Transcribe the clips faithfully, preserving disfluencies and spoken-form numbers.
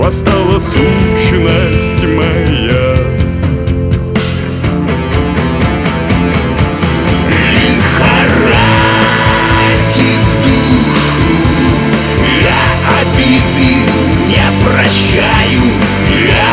восстала сущность моя. Лихорадит душу, я обиды не прощаю, я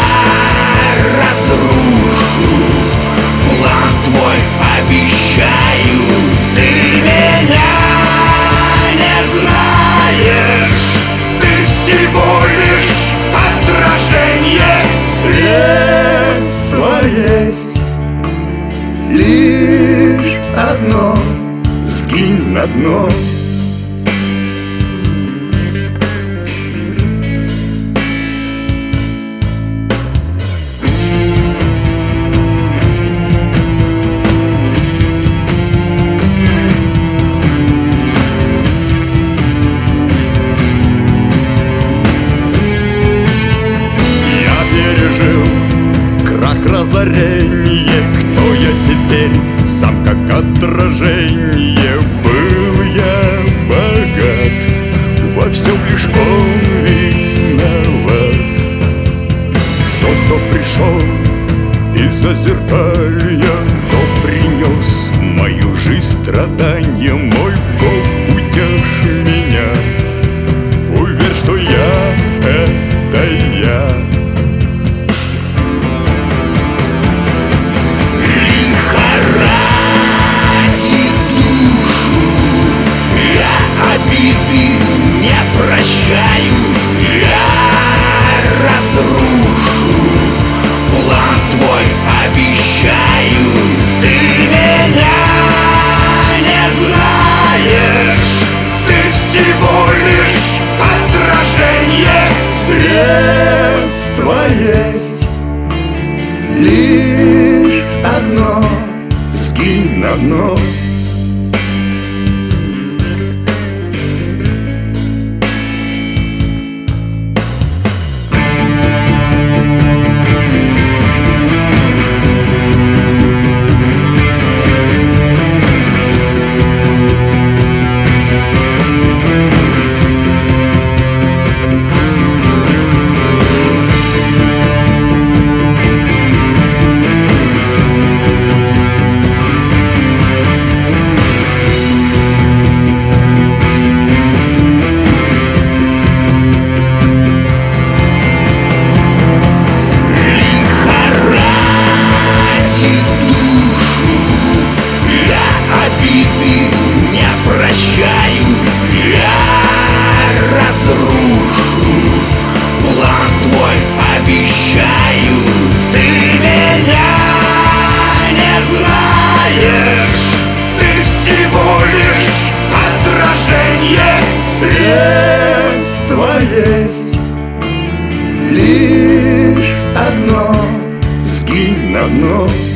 разрушу план твой, обещаю. Ты меня не знаешь, ты всего лишь отражение. Средство есть лишь одно: сгинь на дно. Разорение, кто я теперь, сам как отражение. Был я богат, во всем лишь он виноват. Тот, кто пришел из зазеркалья, кто принес в мою жизнь страдания. Мой Бог, утешь меня, уверь, что я — это я. Не прощаю, я разрушу план твой, обещаю. Ты меня не знаешь, ты всего лишь отражение. Средство есть лишь одно: сгинь на дно. Не прощаю, я разрушу план твой, обещаю. Ты меня не знаешь, ты всего лишь отражение. Средство есть лишь одно: сгинь на дно.